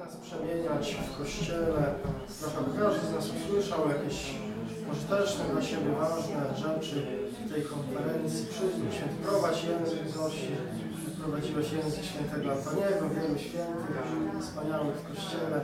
przemieniać w Kościele, trochę by każdy z nas usłyszał jakieś pożyteczne dla siebie ważne rzeczy w tej konferencji. Przyjdź, święty, prowadź język Zosi, prowadziłeś język świętego Antoniego, wielu świętych, wspaniałych w Kościele.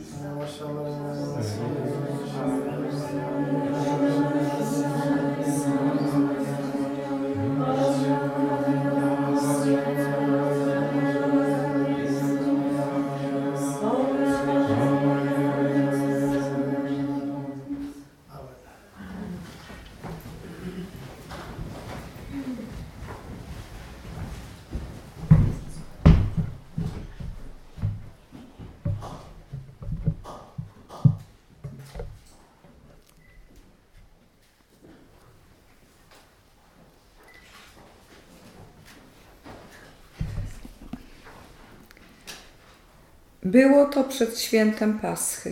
Było to przed świętem Paschy.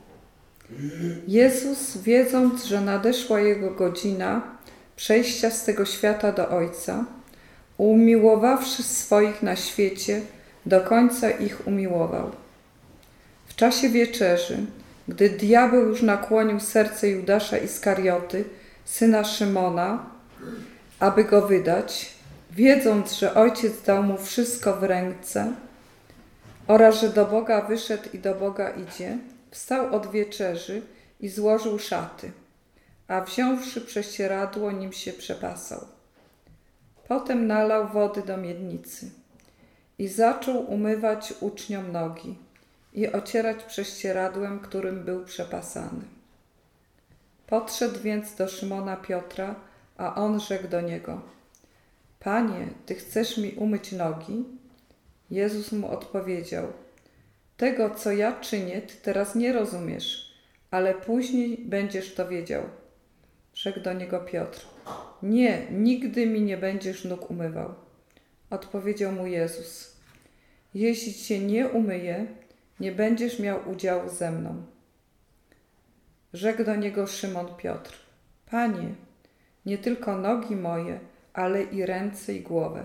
Jezus, wiedząc, że nadeszła Jego godzina przejścia z tego świata do Ojca, umiłowawszy swoich na świecie, do końca ich umiłował. W czasie wieczerzy, gdy diabeł już nakłonił serce Judasza Iskarioty, syna Szymona, aby go wydać, wiedząc, że Ojciec dał mu wszystko w ręce oraz, że do Boga wyszedł i do Boga idzie, wstał od wieczerzy i złożył szaty, a wziąwszy prześcieradło, nim się przepasał. Potem nalał wody do miednicy i zaczął umywać uczniom nogi i ocierać prześcieradłem, którym był przepasany. Podszedł więc do Szymona Piotra, a on rzekł do niego: Panie, Ty chcesz mi umyć nogi? Jezus mu odpowiedział: Tego, co ja czynię, Ty teraz nie rozumiesz, ale później będziesz to wiedział. Rzekł do niego Piotr: Nie, nigdy mi nie będziesz nóg umywał. Odpowiedział mu Jezus: Jeśli Cię nie umyję, nie będziesz miał udziału ze mną. Rzekł do niego Szymon Piotr: Panie, nie tylko nogi moje, ale i ręce i głowę.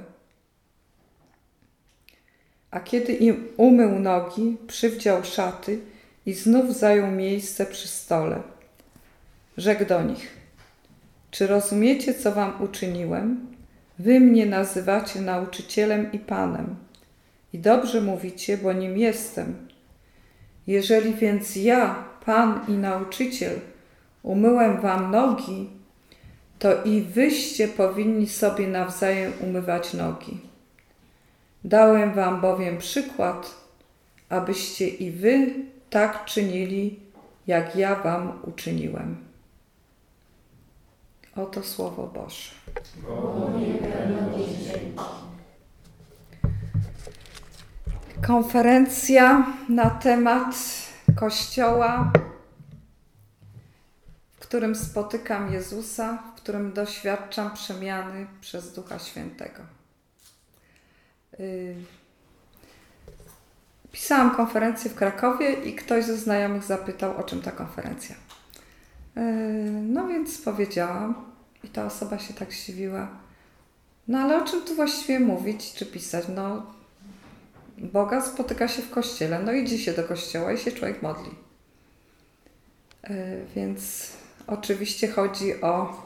A kiedy im umył nogi, przywdział szaty i znów zajął miejsce przy stole. Rzekł do nich: Czy rozumiecie, co wam uczyniłem? Wy mnie nazywacie nauczycielem i Panem. I dobrze mówicie, bo nim jestem. Jeżeli więc ja, Pan i nauczyciel, umyłem wam nogi, to i wyście powinni sobie nawzajem umywać nogi. Dałem wam bowiem przykład, abyście i wy tak czynili, jak ja wam uczyniłem. Oto Słowo Boże. Konferencja na temat Kościoła, w którym spotykam Jezusa, w którym doświadczam przemiany przez Ducha Świętego. Pisałam konferencję w Krakowie i ktoś ze znajomych zapytał, o czym ta konferencja. No więc powiedziałam i ta osoba się tak zdziwiła. No ale o czym tu właściwie mówić czy pisać? No Boga spotyka się w kościele, no idzie się do kościoła i się człowiek modli. Więc oczywiście chodzi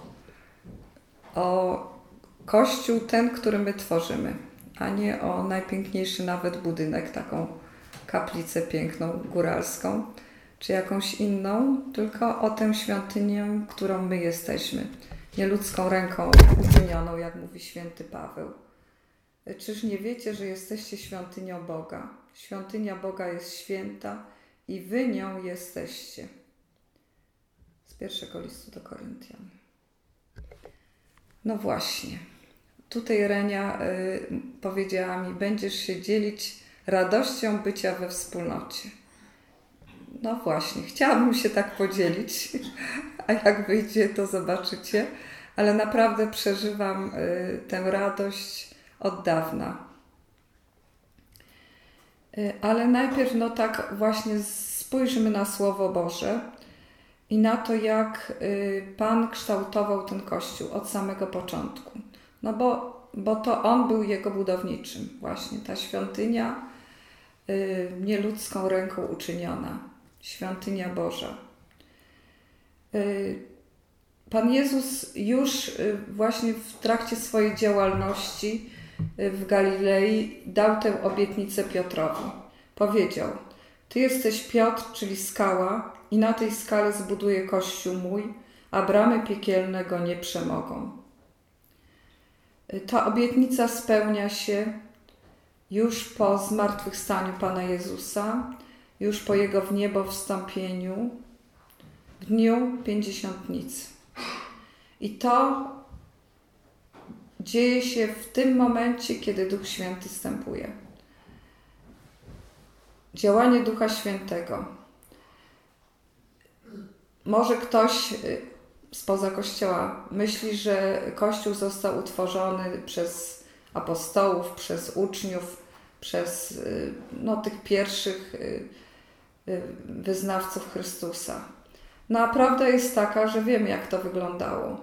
o Kościół ten, który my tworzymy, a nie o najpiękniejszy nawet budynek, taką kaplicę piękną, góralską, czy jakąś inną, tylko o tę świątynię, którą my jesteśmy, nieludzką ręką uczynioną, jak mówi święty Paweł. Czyż nie wiecie, że jesteście świątynią Boga? Świątynia Boga jest święta i wy nią jesteście. Z pierwszego listu do Koryntian. No właśnie. Tutaj Renia powiedziała mi, będziesz się dzielić radością bycia we wspólnocie. No właśnie, chciałabym się tak podzielić, a jak wyjdzie, to zobaczycie, ale naprawdę przeżywam tę radość od dawna. Ale najpierw tak właśnie spójrzmy na Słowo Boże i na to, jak Pan kształtował ten Kościół od samego początku. No bo to On był jego budowniczym. Właśnie ta świątynia nieludzką ręką uczyniona, świątynia Boża. Pan Jezus już właśnie w trakcie swojej działalności w Galilei dał tę obietnicę Piotrowi. Powiedział: Ty jesteś Piotr, czyli skała, i na tej skale zbuduję Kościół mój, a bramy piekielne go nie przemogą. Ta obietnica spełnia się już po zmartwychwstaniu Pana Jezusa, już po Jego w niebo wstąpieniu, w dniu Pięćdziesiątnicy. I to dzieje się w tym momencie, kiedy Duch Święty zstępuje. Działanie Ducha Świętego. Może ktoś spoza Kościoła myśli, że Kościół został utworzony przez apostołów, przez uczniów, przez tych pierwszych wyznawców Chrystusa. No a prawda jest taka, że wiemy, jak to wyglądało.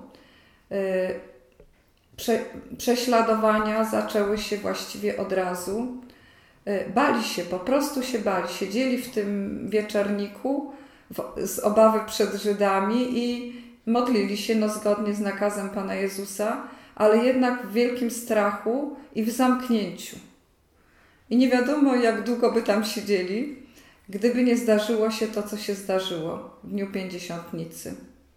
Prześladowania zaczęły się właściwie od razu. Bali się, po prostu się bali. Siedzieli w tym wieczorniku z obawy przed Żydami i modlili się zgodnie z nakazem Pana Jezusa, ale jednak w wielkim strachu i w zamknięciu. I nie wiadomo, jak długo by tam siedzieli, gdyby nie zdarzyło się to, co się zdarzyło w dniu Pięćdziesiątnicy.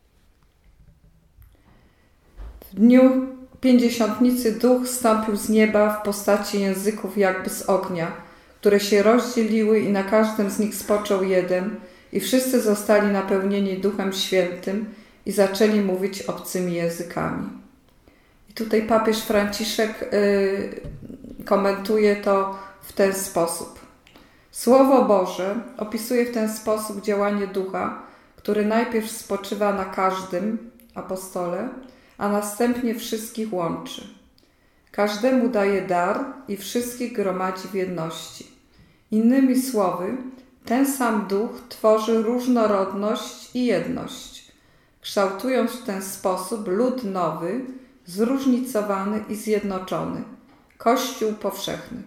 W dniu Pięćdziesiątnicy Duch zstąpił z nieba w postaci języków jakby z ognia, które się rozdzieliły i na każdym z nich spoczął jeden, i wszyscy zostali napełnieni Duchem Świętym i zaczęli mówić obcymi językami. I tutaj papież Franciszek komentuje to w ten sposób. Słowo Boże opisuje w ten sposób działanie Ducha, który najpierw spoczywa na każdym apostole, a następnie wszystkich łączy. Każdemu daje dar i wszystkich gromadzi w jedności. Innymi słowy, ten sam Duch tworzy różnorodność i jedność, kształtując w ten sposób lud nowy, zróżnicowany i zjednoczony, Kościół powszechny.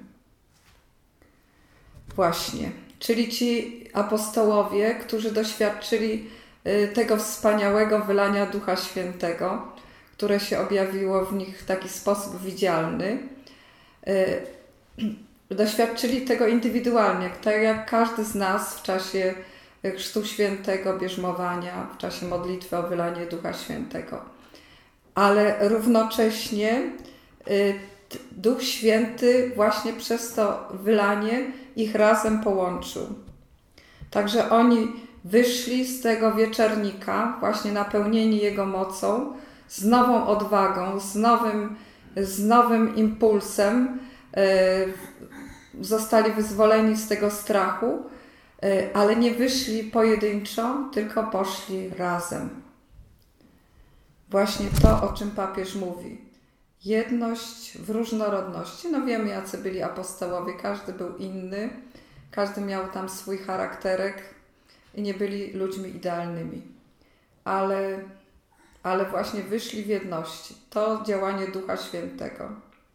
Właśnie, czyli ci apostołowie, którzy doświadczyli tego wspaniałego wylania Ducha Świętego, które się objawiło w nich w taki sposób widzialny, doświadczyli tego indywidualnie, tak jak każdy z nas w czasie Chrztu Świętego, bierzmowania, w czasie modlitwy o wylanie Ducha Świętego. Ale równocześnie Duch Święty właśnie przez to wylanie ich razem połączył. Także oni wyszli z tego wieczornika, właśnie napełnieni Jego mocą, z nową odwagą, z nowym impulsem, zostali wyzwoleni z tego strachu, ale nie wyszli pojedynczo, tylko poszli razem. Właśnie to, o czym papież mówi. Jedność w różnorodności. Wiemy, jacy byli apostołowie, każdy był inny, każdy miał tam swój charakterek i nie byli ludźmi idealnymi. Ale właśnie wyszli w jedności. To działanie Ducha Świętego.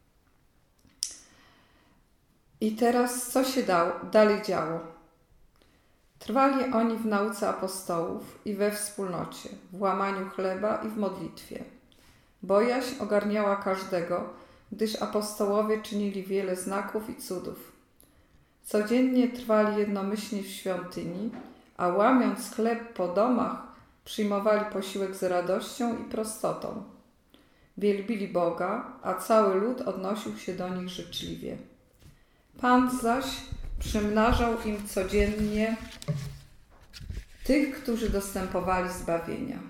I teraz co się dalej działo? Trwali oni w nauce apostołów i we wspólnocie, w łamaniu chleba i w modlitwie. Bojaźń ogarniała każdego, gdyż apostołowie czynili wiele znaków i cudów. Codziennie trwali jednomyślnie w świątyni, a łamiąc chleb po domach, przyjmowali posiłek z radością i prostotą. Wielbili Boga, a cały lud odnosił się do nich życzliwie. Pan zaś przymnażał im codziennie tych, którzy dostępowali zbawienia.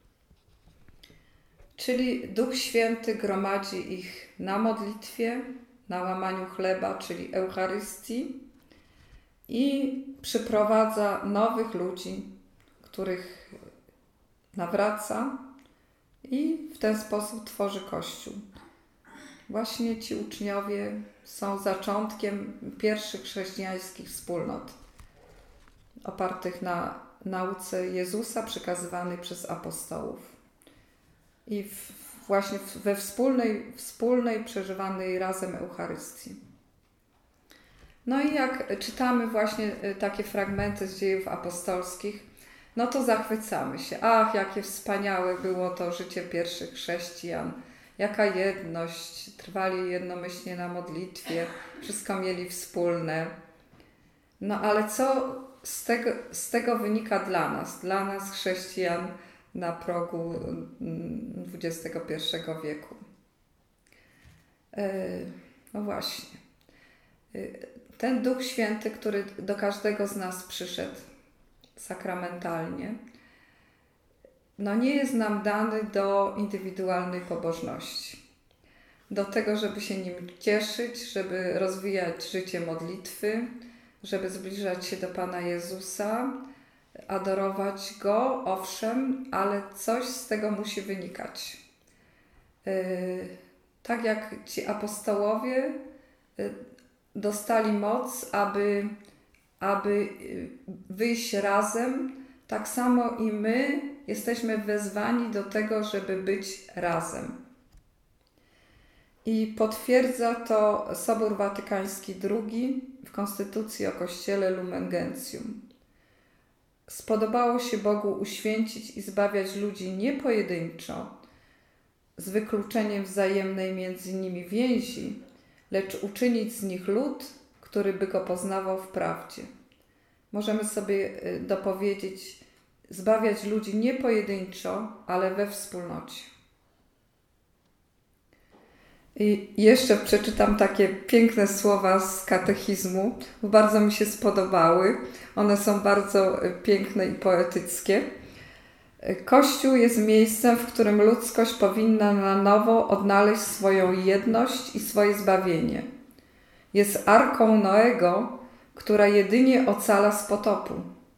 Czyli Duch Święty gromadzi ich na modlitwie, na łamaniu chleba, czyli Eucharystii, i przyprowadza nowych ludzi, których nawraca i w ten sposób tworzy Kościół. Właśnie ci uczniowie są zaczątkiem pierwszych chrześcijańskich wspólnot, opartych na nauce Jezusa przekazywanej przez apostołów. I właśnie we wspólnej przeżywanej razem Eucharystii. No i jak czytamy właśnie takie fragmenty z Dziejów Apostolskich, no to zachwycamy się. Ach, jakie wspaniałe było to życie pierwszych chrześcijan. Jaka jedność, trwali jednomyślnie na modlitwie, wszystko mieli wspólne. No ale co z tego wynika dla nas chrześcijan na progu XXI wieku? No właśnie. Ten Duch Święty, który do każdego z nas przyszedł sakramentalnie, no nie jest nam dany do indywidualnej pobożności. Do tego, żeby się nim cieszyć, żeby rozwijać życie modlitwy, żeby zbliżać się do Pana Jezusa, adorować Go, owszem, ale coś z tego musi wynikać. Tak jak ci apostołowie dostali moc, aby wyjść razem, tak samo i my jesteśmy wezwani do tego, żeby być razem. I potwierdza to Sobór Watykański II w Konstytucji o Kościele Lumen Gentium. Spodobało się Bogu uświęcić i zbawiać ludzi nie pojedynczo, z wykluczeniem wzajemnej między nimi więzi, lecz uczynić z nich lud, który by Go poznawał w prawdzie. Możemy sobie dopowiedzieć, zbawiać ludzi nie pojedynczo, ale we wspólnocie. I jeszcze przeczytam takie piękne słowa z katechizmu, bo bardzo mi się spodobały. One są bardzo piękne i poetyckie. Kościół jest miejscem, w którym ludzkość powinna na nowo odnaleźć swoją jedność i swoje zbawienie. Jest arką Noego, która jedynie ocala z potopu.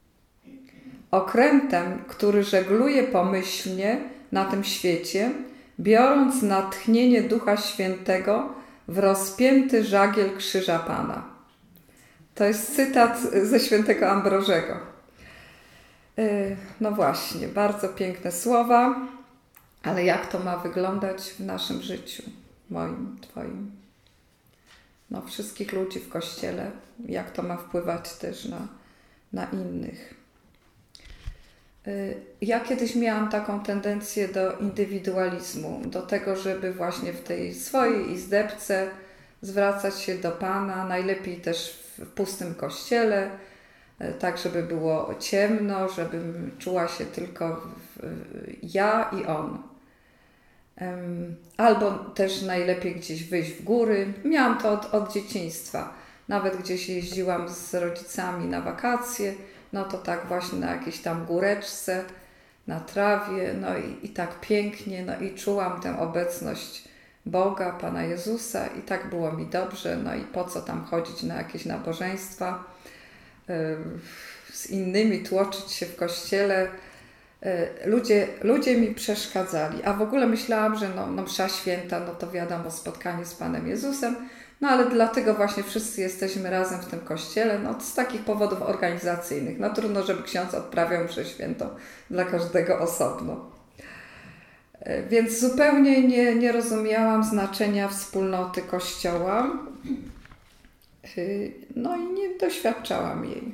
Okrętem, który żegluje pomyślnie na tym świecie, biorąc natchnienie Ducha Świętego w rozpięty żagiel krzyża Pana. To jest cytat ze świętego Ambrożego. No właśnie, bardzo piękne słowa, ale jak to ma wyglądać w naszym życiu, moim, Twoim? No, wszystkich ludzi w Kościele, jak to ma wpływać też na innych. Ja kiedyś miałam taką tendencję do indywidualizmu, do tego, żeby właśnie w tej swojej izdebce zwracać się do Pana, najlepiej też w pustym kościele, tak żeby było ciemno, żebym czuła się tylko ja i On. Albo też najlepiej gdzieś wyjść w góry. Miałam to od dzieciństwa. Nawet gdzieś jeździłam z rodzicami na wakacje, no to tak właśnie na jakiejś tam góreczce, na trawie, no i tak pięknie, no i czułam tę obecność Boga, Pana Jezusa i tak było mi dobrze, no i po co tam chodzić na jakieś nabożeństwa, z innymi tłoczyć się w kościele. Ludzie mi przeszkadzali, a w ogóle myślałam, że no msza święta, no to wiadomo, spotkanie z Panem Jezusem, no ale dlatego właśnie wszyscy jesteśmy razem w tym kościele, no z takich powodów organizacyjnych. No trudno, żeby ksiądz odprawiał mszę świętą dla każdego osobno. Więc zupełnie nie rozumiałam znaczenia wspólnoty Kościoła, no i nie doświadczałam jej.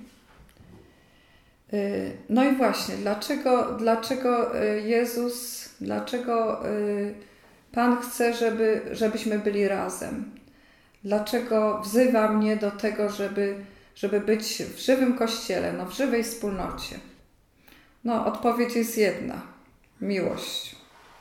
No i właśnie, dlaczego Jezus, dlaczego Pan chce, żebyśmy byli razem? Dlaczego wzywa mnie do tego, żeby być w żywym Kościele, no w żywej wspólnocie? No odpowiedź jest jedna. Miłość.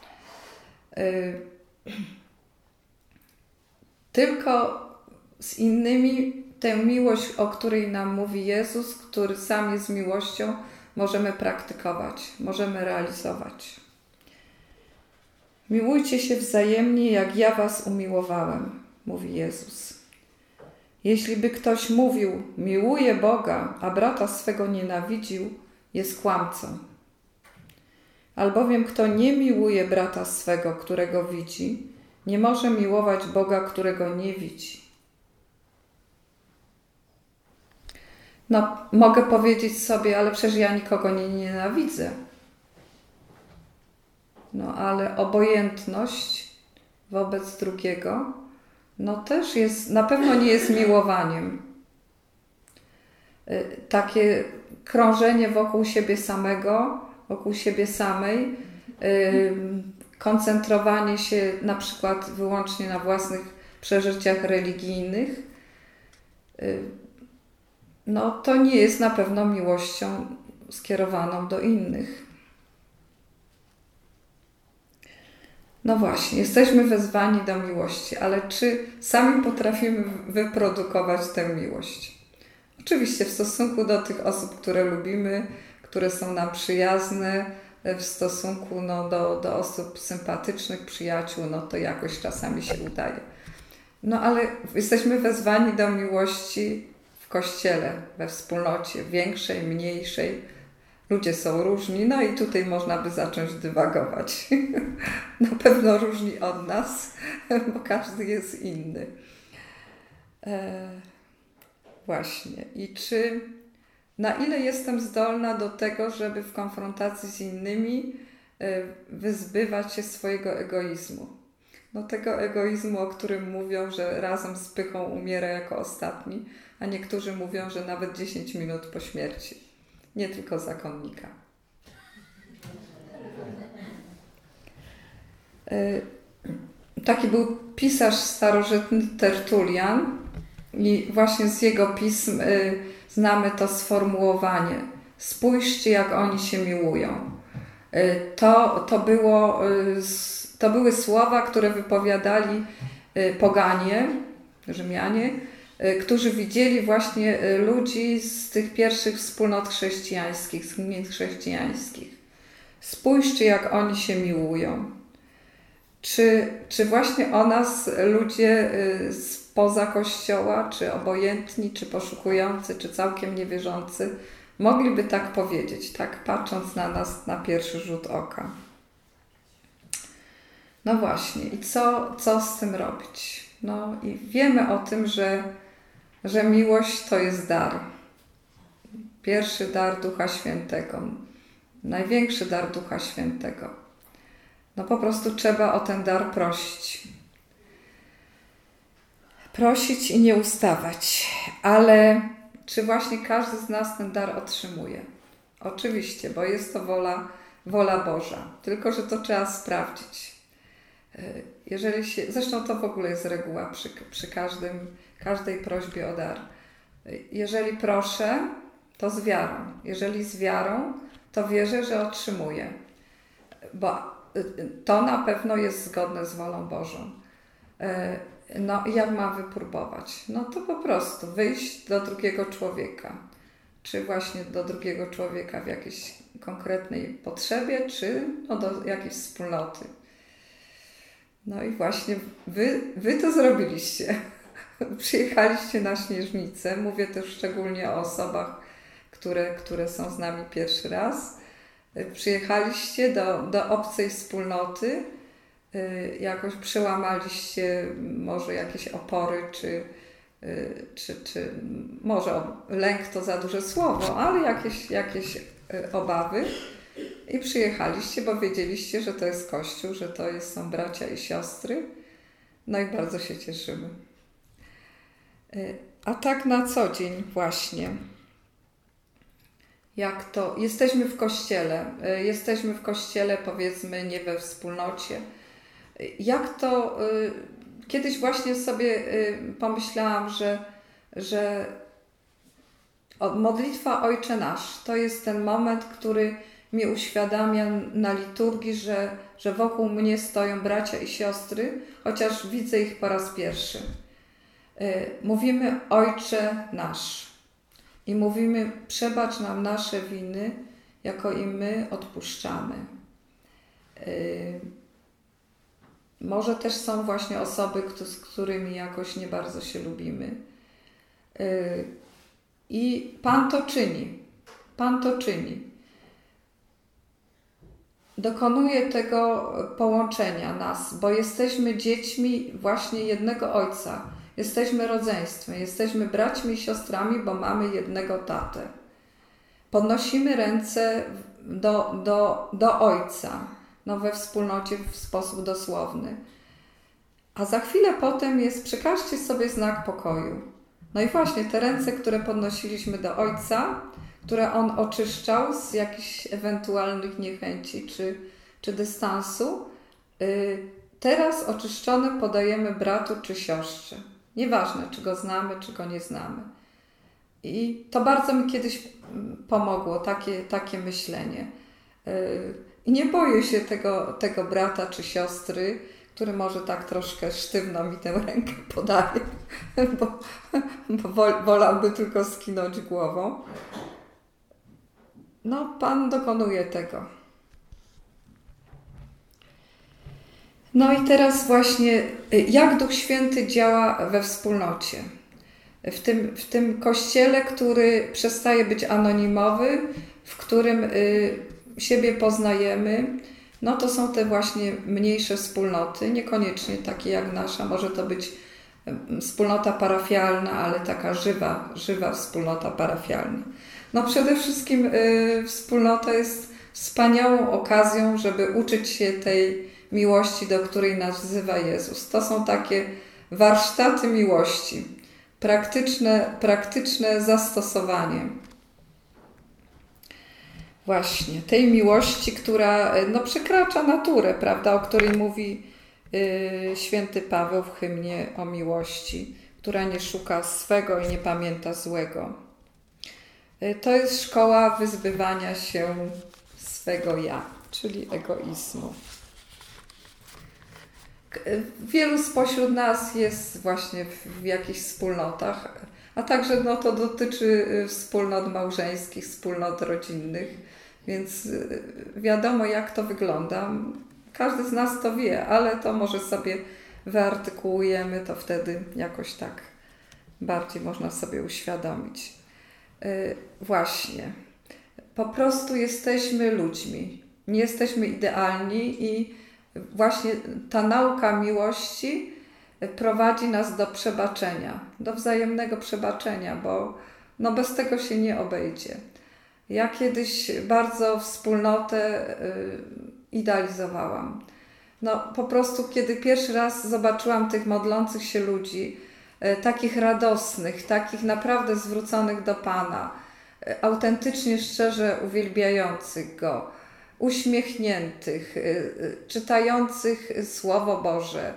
Tylko z innymi tę miłość, o której nam mówi Jezus, który sam jest miłością, możemy praktykować, możemy realizować. Miłujcie się wzajemnie, jak ja was umiłowałem, mówi Jezus. Jeśli by ktoś mówił, miłuje Boga, a brata swego nienawidził, jest kłamcą. Albowiem kto nie miłuje brata swego, którego widzi, nie może miłować Boga, którego nie widzi. No, mogę powiedzieć sobie, ale przecież ja nikogo nie nienawidzę. No, ale obojętność wobec drugiego, no też jest, na pewno nie jest miłowaniem. takie krążenie wokół siebie samego, wokół siebie samej, koncentrowanie się na przykład wyłącznie na własnych przeżyciach religijnych, no to nie jest na pewno miłością skierowaną do innych. No właśnie, jesteśmy wezwani do miłości, ale czy sami potrafimy wyprodukować tę miłość? Oczywiście w stosunku do tych osób, które lubimy, które są nam przyjazne, w stosunku do osób sympatycznych, przyjaciół, no to jakoś czasami się udaje. No ale jesteśmy wezwani do miłości w Kościele, we wspólnocie, większej, mniejszej. Ludzie są różni, no i tutaj można by zacząć dywagować. Na pewno różni od nas, bo każdy jest inny. Właśnie. I na ile jestem zdolna do tego, żeby w konfrontacji z innymi wyzbywać się swojego egoizmu? No tego egoizmu, o którym mówią, że razem z pychą umiera jako ostatni, a niektórzy mówią, że nawet 10 minut po śmierci. Nie tylko zakonnika. Taki był pisarz starożytny Tertulian i właśnie z jego pism znamy to sformułowanie: spójrzcie, jak oni się miłują. To były słowa, które wypowiadali poganie, Rzymianie, którzy widzieli właśnie ludzi z tych pierwszych wspólnot chrześcijańskich, z gmin chrześcijańskich. Spójrzcie, jak oni się miłują. Czy właśnie o nas ludzie spoza Kościoła, czy obojętni, czy poszukujący, czy całkiem niewierzący mogliby tak powiedzieć, tak patrząc na nas na pierwszy rzut oka? No właśnie, i co z tym robić? No i wiemy o tym, że miłość to jest dar. Pierwszy dar Ducha Świętego. Największy dar Ducha Świętego. No po prostu trzeba o ten dar prosić. Prosić i nie ustawać. Ale czy właśnie każdy z nas ten dar otrzymuje? Oczywiście, bo jest to wola Boża. Tylko że to trzeba sprawdzić. Zresztą to w ogóle jest reguła przy każdej prośbie o dar. Jeżeli proszę, to z wiarą. Jeżeli z wiarą, to wierzę, że otrzymuję. Bo to na pewno jest zgodne z wolą Bożą. No i jak mam wypróbować? No to po prostu wyjść do drugiego człowieka. Czy właśnie do drugiego człowieka w jakiejś konkretnej potrzebie, czy do jakiejś wspólnoty. No i właśnie wy to zrobiliście. Przyjechaliście na Śnieżnicę. Mówię też szczególnie o osobach, które są z nami pierwszy raz. Przyjechaliście do obcej wspólnoty, jakoś przełamaliście może jakieś opory, czy może lęk to za duże słowo, ale jakieś obawy. I przyjechaliście, bo wiedzieliście, że to jest Kościół, że są bracia i siostry. No i bardzo się cieszymy. A tak na co dzień właśnie. Jak to? Jesteśmy w kościele, powiedzmy, nie we wspólnocie. Jak to? Kiedyś właśnie sobie pomyślałam, że modlitwa Ojcze Nasz to jest ten moment, który mi uświadamia na liturgii, że wokół mnie stoją bracia i siostry, chociaż widzę ich po raz pierwszy. Mówimy Ojcze Nasz. I mówimy, przebacz nam nasze winy, jako i my odpuszczamy. Może też są właśnie osoby, z którymi jakoś nie bardzo się lubimy. I Pan to czyni. Pan to czyni. Dokonuje tego połączenia nas, bo jesteśmy dziećmi właśnie jednego Ojca. Jesteśmy rodzeństwem, jesteśmy braćmi i siostrami, bo mamy jednego tatę. Podnosimy ręce do Ojca, we wspólnocie w sposób dosłowny. A za chwilę potem przekażcie sobie znak pokoju. No i właśnie te ręce, które podnosiliśmy do Ojca, które On oczyszczał z jakichś ewentualnych niechęci czy dystansu, teraz oczyszczone podajemy bratu czy siostrze. Nieważne, czy go znamy, czy go nie znamy. I to bardzo mi kiedyś pomogło, takie myślenie. I nie boję się tego brata czy siostry, który może tak troszkę sztywno mi tę rękę podaje, bo wolałby tylko skinąć głową. No, Pan dokonuje tego. No i teraz właśnie, jak Duch Święty działa we wspólnocie. W tym kościele, który przestaje być anonimowy, w którym siebie poznajemy, no to są te właśnie mniejsze wspólnoty, niekoniecznie takie jak nasza, może to być wspólnota parafialna, ale taka żywa wspólnota parafialna. No przede wszystkim wspólnota jest wspaniałą okazją, żeby uczyć się tej miłości, do której nas wzywa Jezus. To są takie warsztaty miłości, praktyczne zastosowanie. Właśnie, tej miłości, która przekracza naturę, prawda, o której mówi święty Paweł w hymnie o miłości, która nie szuka swego i nie pamięta złego. To jest szkoła wyzbywania się swego ja, czyli egoizmu. Wielu spośród nas jest właśnie w jakichś wspólnotach, a także to dotyczy wspólnot małżeńskich, wspólnot rodzinnych, więc wiadomo, jak to wygląda. Każdy z nas to wie, ale to może sobie wyartykułujemy, to wtedy jakoś tak bardziej można sobie uświadomić. Właśnie, po prostu jesteśmy ludźmi, nie jesteśmy idealni i właśnie ta nauka miłości prowadzi nas do przebaczenia, do wzajemnego przebaczenia, bo bez tego się nie obejdzie. Ja kiedyś bardzo wspólnotę idealizowałam. Po prostu kiedy pierwszy raz zobaczyłam tych modlących się ludzi, takich radosnych, takich naprawdę zwróconych do Pana, autentycznie, szczerze uwielbiających Go, uśmiechniętych, czytających Słowo Boże.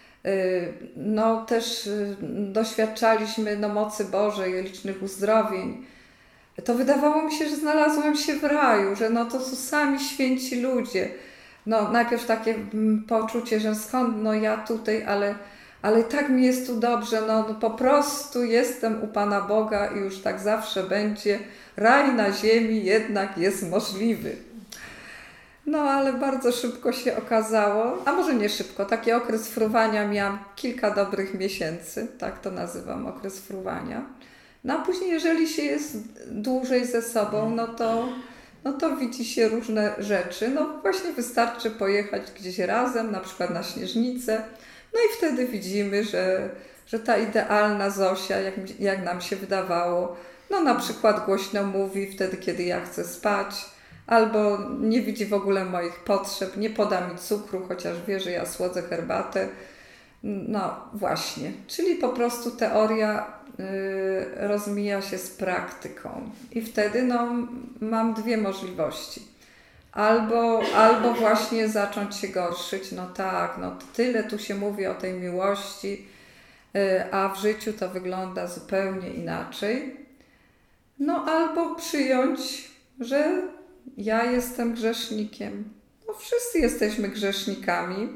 Też doświadczaliśmy mocy Bożej, licznych uzdrowień. To wydawało mi się, że znalazłam się w raju, że to są sami święci ludzie. Najpierw takie poczucie, że skąd ja tutaj, ale tak mi jest tu dobrze, po prostu jestem u Pana Boga i już tak zawsze będzie. Raj na ziemi jednak jest możliwy. Ale bardzo szybko się okazało, a może nie szybko, taki okres fruwania miałam kilka dobrych miesięcy, tak to nazywam, okres fruwania. A później, jeżeli się jest dłużej ze sobą, to widzi się różne rzeczy. Właśnie wystarczy pojechać gdzieś razem, na przykład na Śnieżnicę, i wtedy widzimy, że ta idealna Zosia, jak nam się wydawało, na przykład głośno mówi wtedy, kiedy ja chcę spać, albo nie widzi w ogóle moich potrzeb, nie poda mi cukru, chociaż wie, że ja słodzę herbatę. Właśnie, czyli po prostu teoria rozmija się z praktyką i wtedy mam dwie możliwości. Albo właśnie zacząć się gorszyć, tyle tu się mówi o tej miłości, a w życiu to wygląda zupełnie inaczej. Albo przyjąć, że ja jestem grzesznikiem. Wszyscy jesteśmy grzesznikami.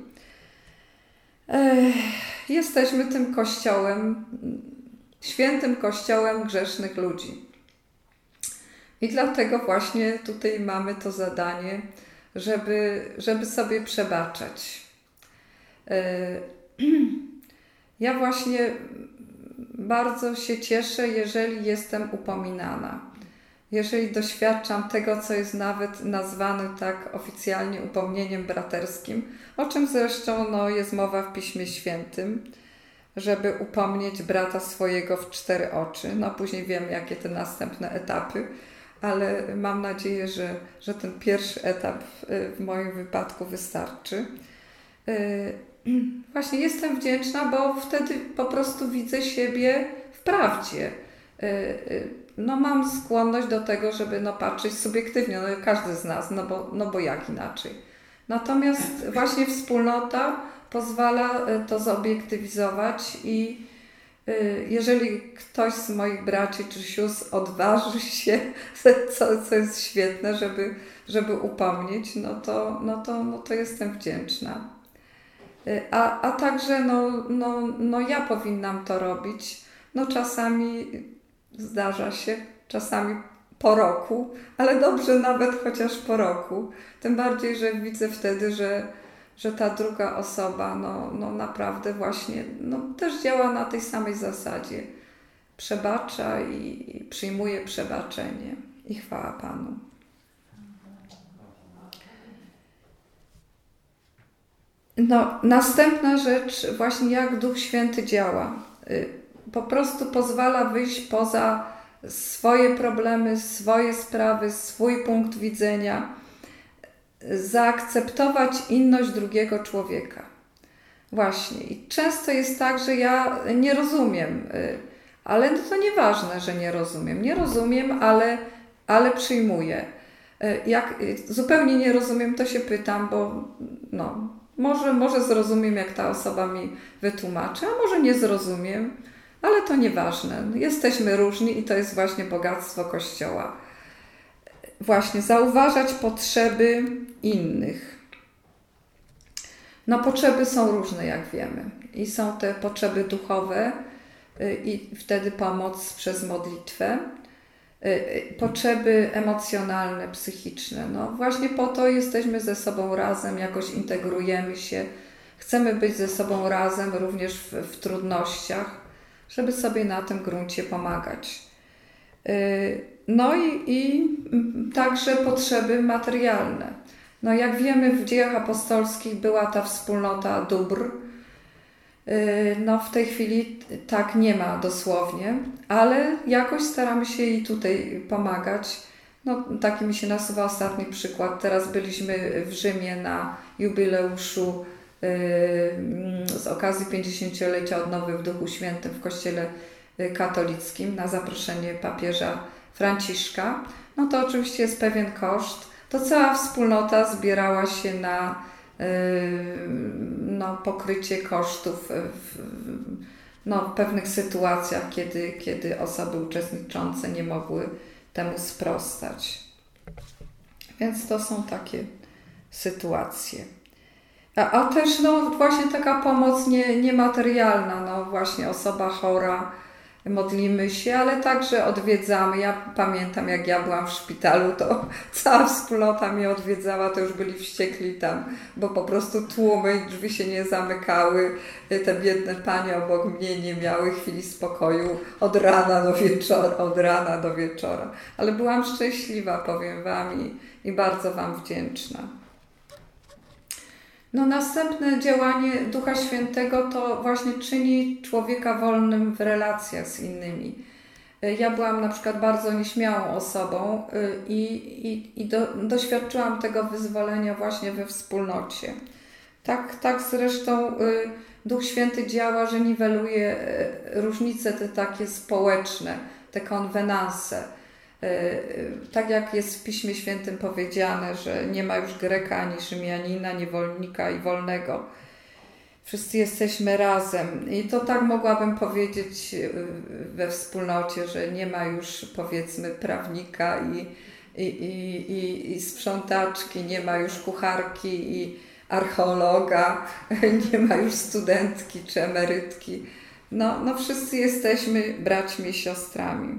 Jesteśmy tym kościołem, świętym kościołem grzesznych ludzi. I dlatego właśnie tutaj mamy to zadanie, żeby sobie przebaczać. Ja właśnie bardzo się cieszę, jeżeli jestem upominana. Jeżeli doświadczam tego, co jest nawet nazwane tak oficjalnie upomnieniem braterskim, o czym zresztą jest mowa w Piśmie Świętym, żeby upomnieć brata swojego w 4 oczy. Później wiemy, jakie te następne etapy, ale mam nadzieję, że ten pierwszy etap w moim wypadku wystarczy. właśnie jestem wdzięczna, bo wtedy po prostu widzę siebie w prawdzie. No mam skłonność do tego, żeby patrzeć subiektywnie, każdy z nas, no bo jak inaczej. Natomiast właśnie wspólnota pozwala to zobiektywizować i jeżeli ktoś z moich braci czy sióstr odważy się, co jest świetne, żeby upomnieć, no to jestem wdzięczna. A także ja powinnam to robić. No czasami zdarza się, czasami po roku, ale dobrze nawet chociaż po roku. Tym bardziej, że widzę wtedy, że ta druga osoba naprawdę właśnie też działa na tej samej zasadzie. Przebacza i przyjmuje przebaczenie. I chwała Panu. Następna rzecz, właśnie jak Duch Święty działa. Po prostu pozwala wyjść poza swoje problemy, swoje sprawy, swój punkt widzenia, zaakceptować inność drugiego człowieka. Właśnie. I często jest tak, że ja nie rozumiem, ale to nieważne, że nie rozumiem. Nie rozumiem, ale przyjmuję. Jak zupełnie nie rozumiem, to się pytam, bo może zrozumiem, jak ta osoba mi wytłumaczy, a może nie zrozumiem, ale to nieważne. Jesteśmy różni i to jest właśnie bogactwo Kościoła. Właśnie zauważać potrzeby innych. Potrzeby są różne, jak wiemy. I są te potrzeby duchowe i wtedy pomoc przez modlitwę. Potrzeby emocjonalne, psychiczne. Właśnie po to jesteśmy ze sobą razem, jakoś integrujemy się. Chcemy być ze sobą razem również w trudnościach, żeby sobie na tym gruncie pomagać. I także potrzeby materialne. Jak wiemy, w Dziejach Apostolskich była ta wspólnota dóbr. W tej chwili tak nie ma dosłownie, ale jakoś staramy się i tutaj pomagać. Taki mi się nasuwa ostatni przykład. Teraz byliśmy w Rzymie na jubileuszu z okazji 50-lecia odnowy w Duchu Świętym w Kościele katolickim na zaproszenie papieża Franciszka. To oczywiście jest pewien koszt. To cała wspólnota zbierała się na pokrycie kosztów w pewnych sytuacjach, kiedy osoby uczestniczące nie mogły temu sprostać. Więc to są takie sytuacje. A też właśnie taka pomoc niematerialna, właśnie osoba chora, modlimy się, ale także odwiedzamy. Ja pamiętam, jak ja byłam w szpitalu, to cała wspólnota mnie odwiedzała, to już byli wściekli tam, bo po prostu tłumy, drzwi się nie zamykały, te biedne panie obok mnie nie miały chwili spokoju od rana do wieczora. Ale byłam szczęśliwa, powiem Wam, i bardzo Wam wdzięczna. Następne działanie Ducha Świętego to właśnie czyni człowieka wolnym w relacjach z innymi. Ja byłam na przykład bardzo nieśmiałą osobą i doświadczyłam tego wyzwolenia właśnie we wspólnocie. Tak zresztą Duch Święty działa, że niweluje różnice te takie społeczne, te konwenanse. Tak jak jest w Piśmie Świętym powiedziane, że nie ma już Greka ani Rzymianina, niewolnika i wolnego. Wszyscy jesteśmy razem. I to tak mogłabym powiedzieć we wspólnocie, że nie ma już, powiedzmy, prawnika i sprzątaczki, nie ma już kucharki i archeologa, nie ma już studentki czy emerytki. Wszyscy jesteśmy braćmi i siostrami.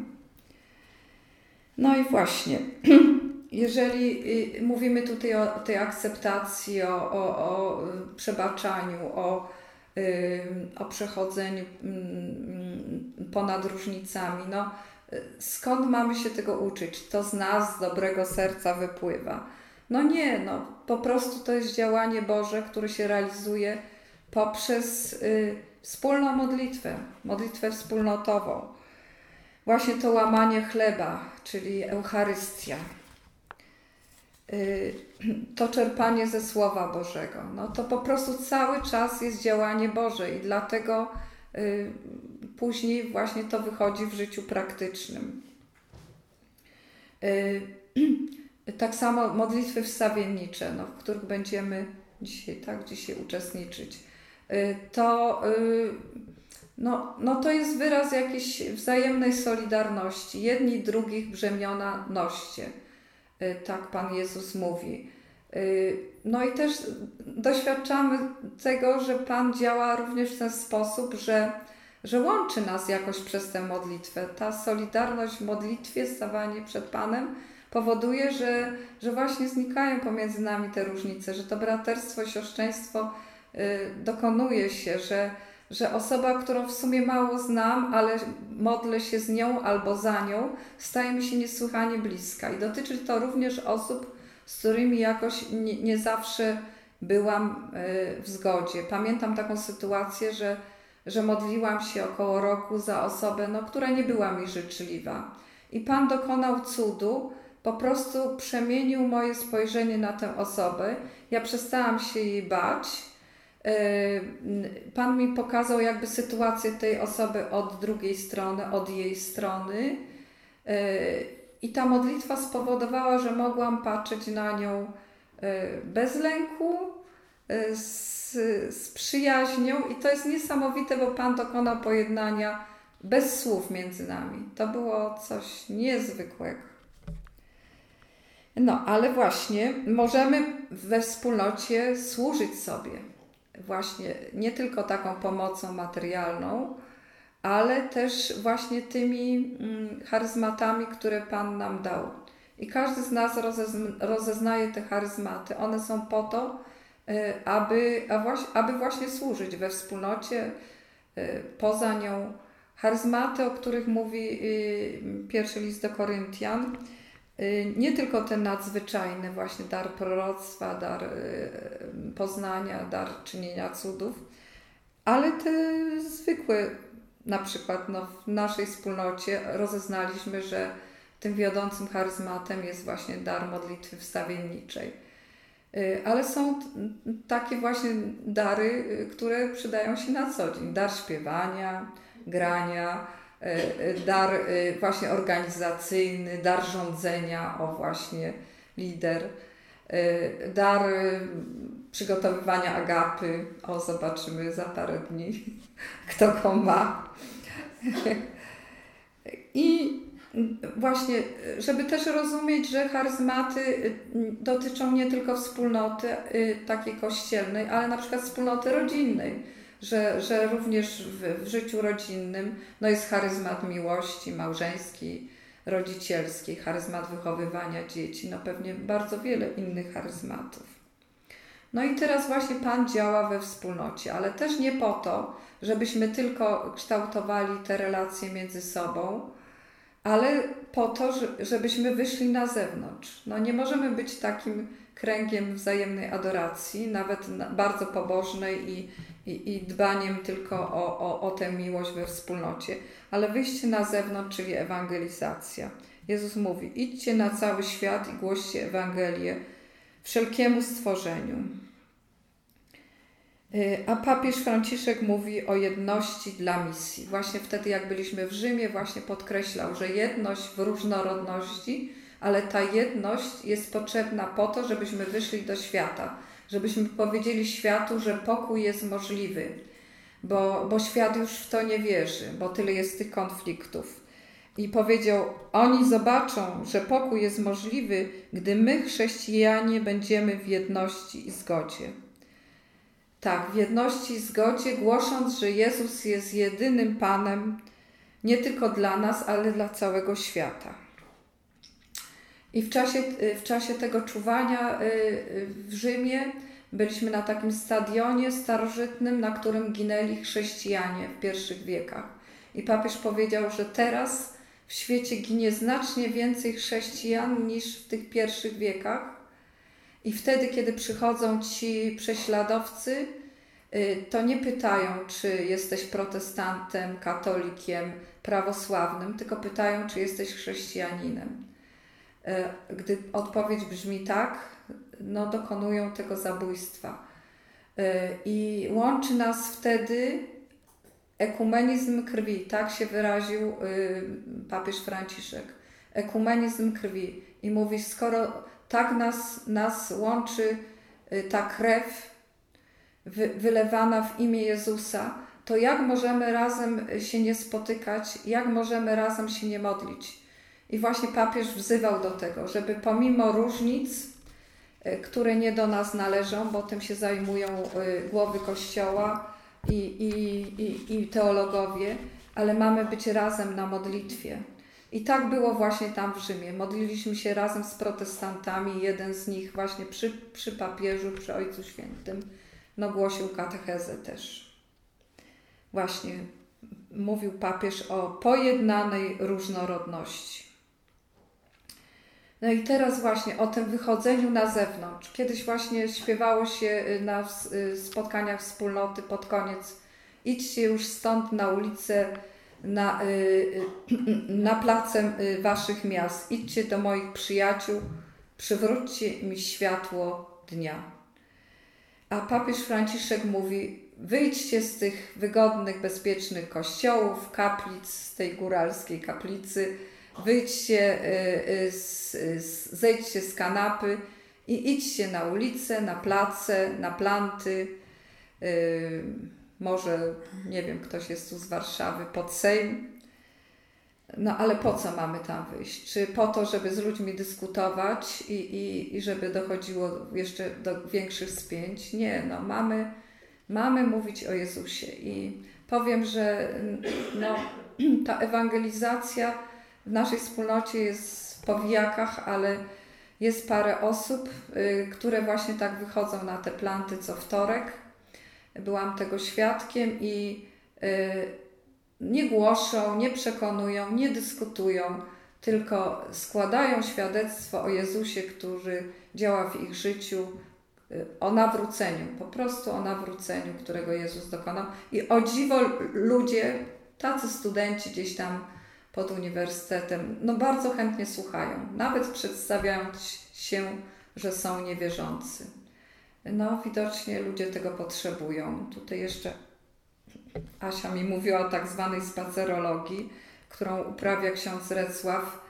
I właśnie, jeżeli mówimy tutaj o tej akceptacji, o przebaczaniu, o przechodzeniu ponad różnicami, skąd mamy się tego uczyć? To z nas, z dobrego serca wypływa. Nie, po prostu to jest działanie Boże, które się realizuje poprzez wspólną modlitwę wspólnotową. Właśnie to łamanie chleba, czyli Eucharystia. to czerpanie ze Słowa Bożego. No to po prostu cały czas jest działanie Boże i dlatego później właśnie to wychodzi w życiu praktycznym. Tak samo modlitwy wstawiennicze, w których będziemy dzisiaj uczestniczyć. To jest wyraz jakiejś wzajemnej solidarności. Jedni drugich brzemiona noście. Tak Pan Jezus mówi. No i też doświadczamy tego, że Pan działa również w ten sposób, że łączy nas jakoś przez tę modlitwę. Ta solidarność w modlitwie, stawanie przed Panem powoduje, że właśnie znikają pomiędzy nami te różnice, że to braterstwo, siostrzeństwo dokonuje się, że osoba, którą w sumie mało znam, ale modlę się z nią albo za nią, staje mi się niesłychanie bliska. I dotyczy to również osób, z którymi jakoś nie zawsze byłam w zgodzie. Pamiętam taką sytuację, że modliłam się około roku za osobę, która nie była mi życzliwa. I Pan dokonał cudu, po prostu przemienił moje spojrzenie na tę osobę. Ja przestałam się jej bać. Pan mi pokazał jakby sytuację tej osoby od drugiej strony, od jej strony. I ta modlitwa spowodowała, że patrzeć na nią bez lęku, z przyjaźnią i to jest niesamowite, bo Pan dokonał pojednania bez słów między nami. To było coś niezwykłego. Ale właśnie możemy we wspólnocie służyć sobie. Właśnie nie tylko taką pomocą materialną, ale też właśnie tymi charyzmatami, które Pan nam dał. I każdy z nas rozeznaje te charyzmaty. One są po to, aby właśnie służyć we wspólnocie, poza nią. Charyzmaty, o których mówi pierwszy list do Koryntian, nie tylko ten nadzwyczajny właśnie dar proroctwa, dar poznania, dar czynienia cudów, ale te zwykłe, na przykład w naszej wspólnocie rozeznaliśmy, że tym wiodącym charyzmatem jest właśnie dar modlitwy wstawienniczej. Ale są takie właśnie dary, które przydają się na co dzień. Dar śpiewania, grania, dar właśnie organizacyjny, dar rządzenia, właśnie lider, dar przygotowywania agapy, zobaczymy za parę dni, kto go ma. I właśnie, żeby też rozumieć, że charyzmaty dotyczą nie tylko wspólnoty takiej kościelnej, ale na przykład wspólnoty rodzinnej, że również w życiu rodzinnym jest charyzmat miłości małżeńskiej, rodzicielskiej, charyzmat wychowywania dzieci, pewnie bardzo wiele innych charyzmatów. I teraz właśnie Pan działa we wspólnocie, ale też nie po to, żebyśmy tylko kształtowali te relacje między sobą, ale po to, żebyśmy wyszli na zewnątrz. Nie możemy być takim kręgiem wzajemnej adoracji, nawet bardzo pobożnej i dbaniem tylko o tę miłość we wspólnocie, ale wyjście na zewnątrz, czyli ewangelizacja. Jezus mówi: idźcie na cały świat i głoście Ewangelię wszelkiemu stworzeniu. A papież Franciszek mówi o jedności dla misji. Właśnie wtedy, jak byliśmy w Rzymie, właśnie podkreślał, że jedność w różnorodności, ale ta jedność jest potrzebna po to, żebyśmy wyszli do świata, żebyśmy powiedzieli światu, że pokój jest możliwy, bo świat już w to nie wierzy, bo tyle jest tych konfliktów. I powiedział: oni zobaczą, że pokój jest możliwy, gdy my, chrześcijanie, będziemy w jedności i zgodzie. Tak, w jedności i zgodzie, głosząc, że Jezus jest jedynym Panem, nie tylko dla nas, ale dla całego świata. I w czasie tego czuwania w Rzymie byliśmy na takim stadionie starożytnym, na którym ginęli chrześcijanie w pierwszych wiekach. I papież powiedział, że teraz w świecie ginie znacznie więcej chrześcijan niż w tych pierwszych wiekach. I wtedy, kiedy przychodzą ci prześladowcy, to nie pytają, czy jesteś protestantem, katolikiem, prawosławnym, tylko pytają, czy jesteś chrześcijaninem. Gdy odpowiedź brzmi tak, no dokonują tego zabójstwa. I łączy nas wtedy ekumenizm krwi, tak się wyraził papież Franciszek. Ekumenizm krwi. I mówi, skoro tak nas łączy ta krew wylewana w imię Jezusa, to jak możemy razem się nie spotykać, jak możemy razem się nie modlić? I właśnie papież wzywał do tego, żeby pomimo różnic, które nie do nas należą, bo tym się zajmują głowy Kościoła i teologowie, ale mamy być razem na modlitwie. I tak było właśnie tam w Rzymie. Modliliśmy się razem z protestantami. Jeden z nich właśnie przy papieżu, przy Ojcu Świętym, no głosił katechezę też. Właśnie mówił papież o pojednanej różnorodności. No i teraz właśnie o tym wychodzeniu na zewnątrz. Kiedyś właśnie śpiewało się na spotkaniach wspólnoty pod koniec: idźcie już stąd na ulicę, na place waszych miast, idźcie do moich przyjaciół, przywróćcie mi światło dnia. A papież Franciszek mówi: wyjdźcie z tych wygodnych, bezpiecznych kościołów, kaplic, z tej góralskiej kaplicy, wyjdźcie, zejdźcie z kanapy i idźcie na ulicę, na place, na planty. Może, nie wiem, ktoś jest tu z Warszawy, pod Sejm. No ale po co mamy tam wyjść? Czy po to, żeby z ludźmi dyskutować i żeby dochodziło jeszcze do większych spięć? Nie, no mamy mówić o Jezusie. I powiem, że no, ta ewangelizacja w naszej wspólnocie jest w powijakach, ale jest parę osób, które właśnie tak wychodzą na te planty co wtorek. Byłam tego świadkiem i nie głoszą, nie przekonują, nie dyskutują, tylko składają świadectwo o Jezusie, który działa w ich życiu, o nawróceniu, po prostu o nawróceniu, którego Jezus dokonał. I o dziwo ludzie, tacy studenci gdzieś tam pod uniwersytetem, no bardzo chętnie słuchają, nawet przedstawiając się, że są niewierzący. No widocznie ludzie tego potrzebują. Tutaj jeszcze Asia mi mówiła o tak zwanej spacerologii, którą uprawia ksiądz Recław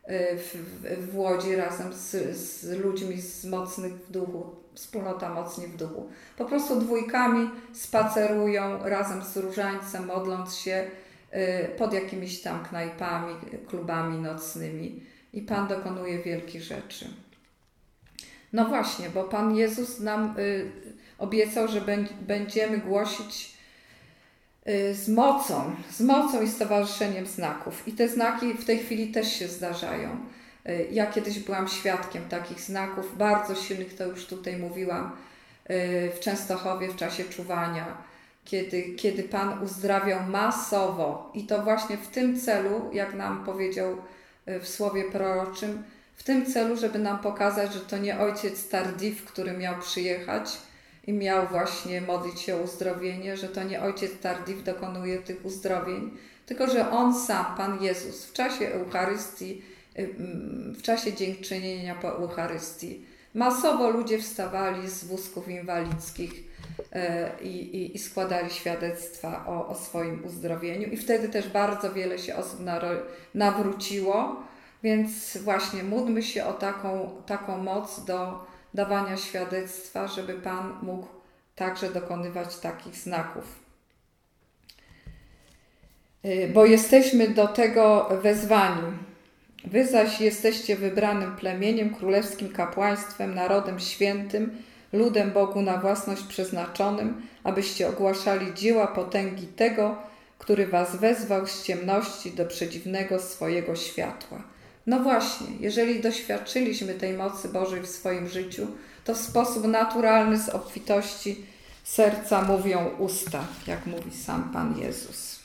w Łodzi razem z ludźmi z mocnych w duchu, wspólnota mocni w duchu. Po prostu dwójkami spacerują razem z różańcem, modląc się pod jakimiś tam knajpami, klubami nocnymi i Pan dokonuje wielkich rzeczy. No właśnie, bo Pan Jezus nam obiecał, że będziemy głosić z mocą i stowarzyszeniem znaków. I te znaki w tej chwili też się zdarzają. Ja kiedyś byłam świadkiem takich znaków, bardzo silnych, to już tutaj mówiłam, w Częstochowie w czasie czuwania, kiedy Pan uzdrawiał masowo. I to właśnie w tym celu, jak nam powiedział w słowie proroczym, w tym celu, żeby nam pokazać, że to nie ojciec Tardif, który miał przyjechać i miał właśnie modlić się o uzdrowienie, że to nie ojciec Tardif dokonuje tych uzdrowień, tylko że On sam, Pan Jezus, w czasie Eucharystii, w czasie dziękczynienia po Eucharystii, masowo ludzie wstawali z wózków inwalidzkich i składali świadectwa o swoim uzdrowieniu. I wtedy też bardzo wiele się osób nawróciło, więc właśnie módlmy się o taką moc do dawania świadectwa, żeby Pan mógł także dokonywać takich znaków. Bo jesteśmy do tego wezwani. Wy zaś jesteście wybranym plemieniem, królewskim kapłaństwem, narodem świętym, ludem Bogu na własność przeznaczonym, abyście ogłaszali dzieła potęgi tego, który was wezwał z ciemności do przedziwnego swojego światła. No właśnie, jeżeli doświadczyliśmy tej mocy Bożej w swoim życiu, to w sposób naturalny z obfitości serca mówią usta, jak mówi sam Pan Jezus.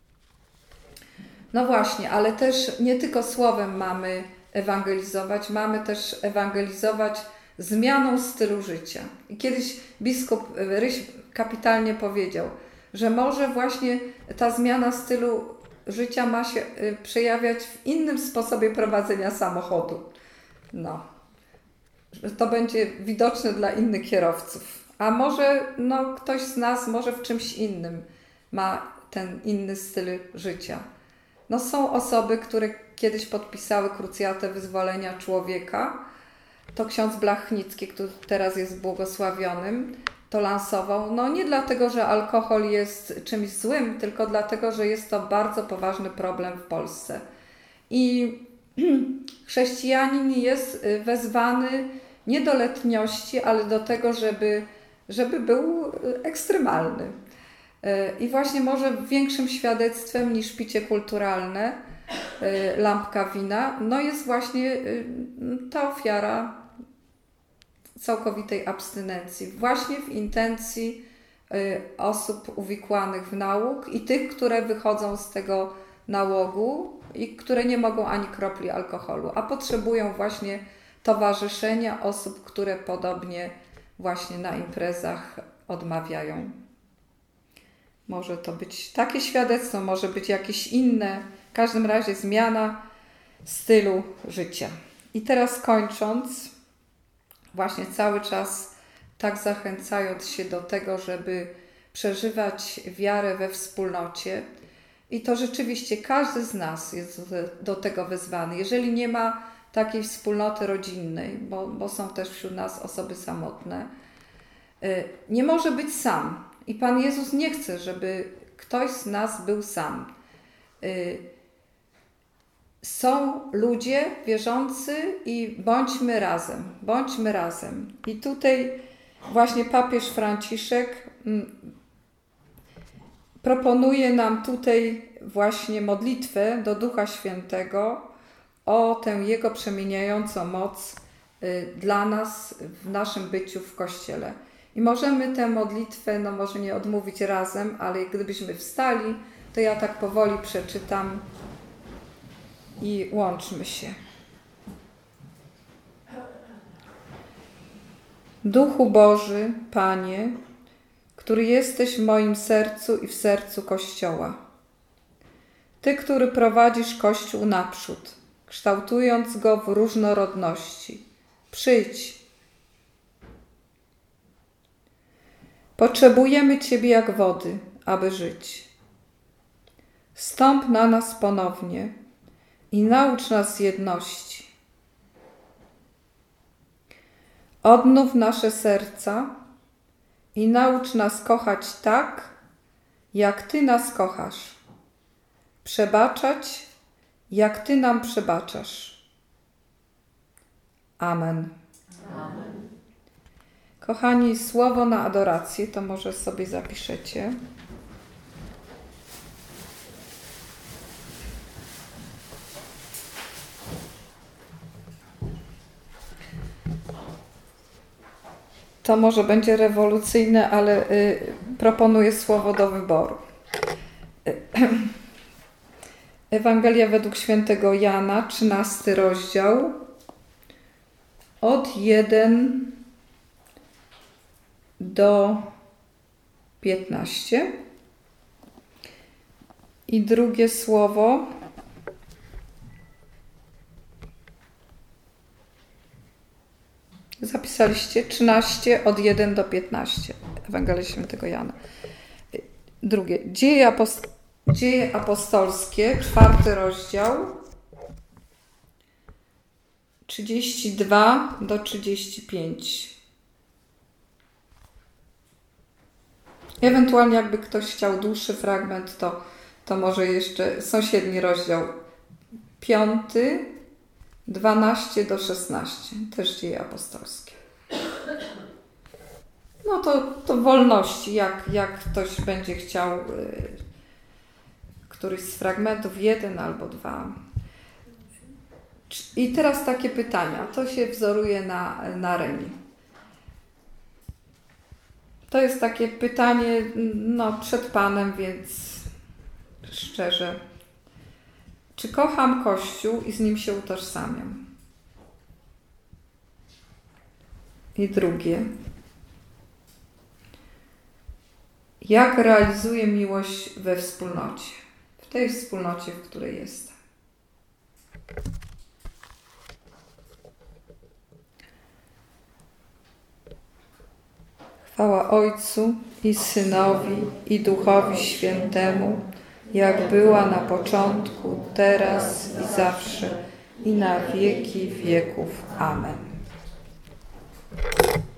No właśnie, ale też nie tylko słowem mamy ewangelizować, mamy też ewangelizować zmianą stylu życia. I kiedyś biskup Ryś kapitalnie powiedział, że może właśnie ta zmiana stylu życia ma się przejawiać w innym sposobie prowadzenia samochodu. to będzie widoczne dla innych kierowców. A może ktoś z nas może w czymś innym ma ten inny styl życia. Są osoby, które kiedyś podpisały krucjatę wyzwolenia człowieka. To ksiądz Blachnicki, który teraz jest błogosławionym, to lansował. Nie dlatego, że alkohol jest czymś złym, tylko dlatego, że jest to bardzo poważny problem w Polsce. I chrześcijanin jest wezwany nie do letniości, ale do tego, żeby był ekstremalny. I właśnie może większym świadectwem niż picie kulturalne, lampka wina, jest właśnie ta ofiara całkowitej abstynencji. Właśnie w intencji osób uwikłanych w nałóg i tych, które wychodzą z tego nałogu i które nie mogą ani kropli alkoholu, a potrzebują właśnie towarzyszenia osób, które podobnie właśnie na imprezach odmawiają. Może to być takie świadectwo, może być jakieś inne. W każdym razie zmiana stylu życia. I teraz kończąc, właśnie cały czas tak zachęcając się do tego, żeby przeżywać wiarę we wspólnocie. I to rzeczywiście każdy z nas jest do tego wezwany. Jeżeli nie ma takiej wspólnoty rodzinnej, bo są też wśród nas osoby samotne, nie może być sam. I Pan Jezus nie chce, żeby ktoś z nas był sam. Są ludzie wierzący i bądźmy razem, bądźmy razem. I tutaj właśnie papież Franciszek proponuje nam tutaj właśnie modlitwę do Ducha Świętego o tę Jego przemieniającą moc dla nas w naszym byciu w Kościele. I możemy tę modlitwę, może nie odmówić razem, ale gdybyśmy wstali, to ja tak powoli przeczytam i łączmy się. Duchu Boży, Panie, który jesteś w moim sercu i w sercu Kościoła. Ty, który prowadzisz Kościół naprzód, kształtując go w różnorodności. Przyjdź. Potrzebujemy Ciebie jak wody, aby żyć. Stąp na nas ponownie i naucz nas jedności. Odnów nasze serca i naucz nas kochać tak, jak Ty nas kochasz. Przebaczać, jak Ty nam przebaczasz. Amen. Amen. Kochani, słowo na adorację, to może sobie zapiszecie. To może będzie rewolucyjne, ale proponuję słowo do wyboru. Ewangelia według świętego Jana, 13 rozdział, od 1 do 15. I drugie słowo zapisaliście 13 od 1 do 15. Ewangelia świętego Jana. Drugie. Dzieje apostolskie, 4 rozdział, 32 do 35. Ewentualnie jakby ktoś chciał dłuższy fragment, to może jeszcze sąsiedni rozdział 5, 12 do 16. Też Dzieje apostolskie. No to wolności, jak ktoś będzie chciał któryś z fragmentów, 1 albo 2. I teraz takie pytania. To się wzoruje na Reni. To jest takie pytanie przed Panem, więc szczerze. Czy kocham Kościół i z nim się utożsamiam? I drugie. Jak realizuję miłość we wspólnocie? W tej wspólnocie, w której jestem. Chwała Ojcu i Synowi, i Duchowi Świętemu, jak była na początku, teraz i zawsze, i na wieki wieków. Amen.